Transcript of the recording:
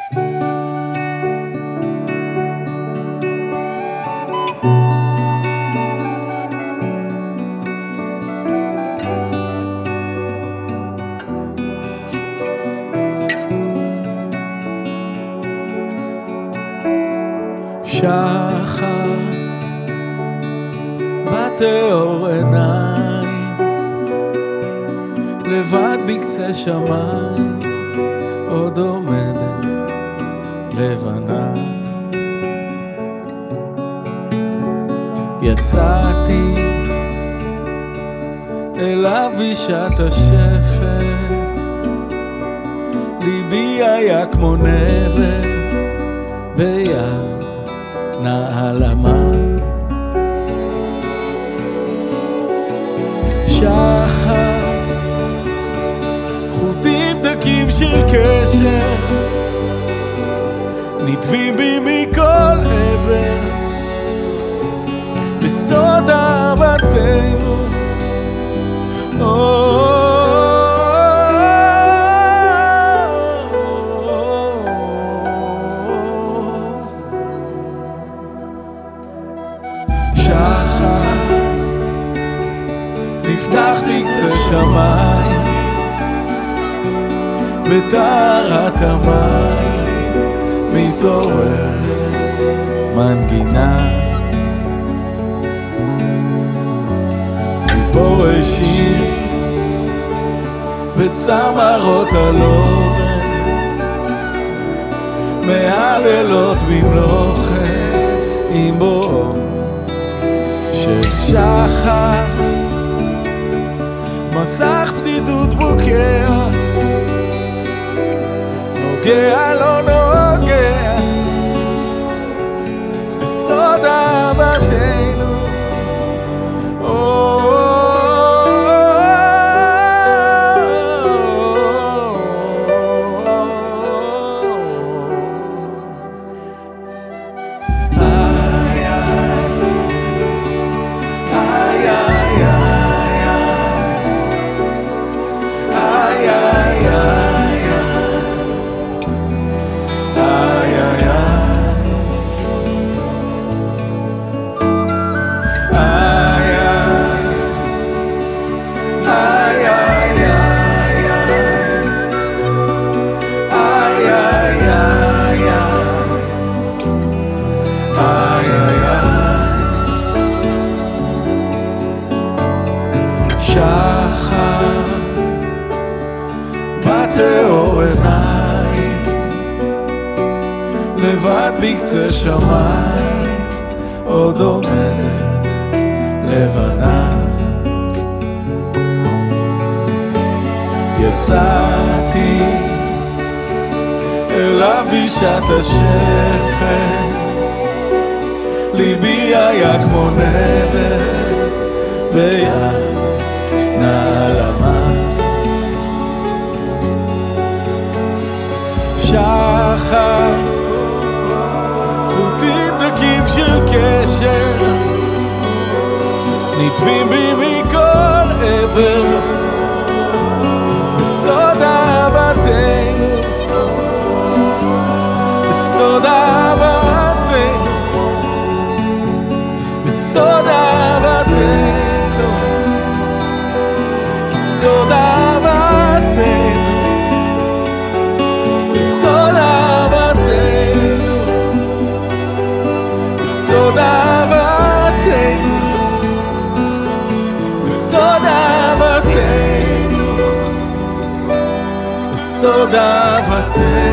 שחר בתיאור עיניים, לבד בקצה שמיים עוד עומדת לבנה. יצאתי אליו בשעת השפל, ליבי היה כמו נבל ביד נעלמה. שחר, חוטים דקים של קשר נטבים בי מכל עבר, בסוד אהבתנו שחר, נפתח בקצה שמיים בטהרת המים, מתעוררת מנגינה, ציפור השיר בצמרות הלובן, מהלילות במלוכן עם בואו של שחר, מסך בדידות בוקע, נוגע לא נוגע בסוד אהבתנו. שחר בתיאור עיניים, לבד בקצה שמיים עוד עומדת לבנה. יצאתי אליו בשעת השפל, ליבי היה כמו נבל ביד נעלמה. שחר, חוטים דקים של קשר נטבים בי מכל עבר, בסוד אהבתנו, בסוד אהבתנו, בסוד אהבתנו, בסוד אהבתנו, בסוד אהבתנו, בסוד אהבתנו, בסוד אהבתנו, בסוד אהבתנו.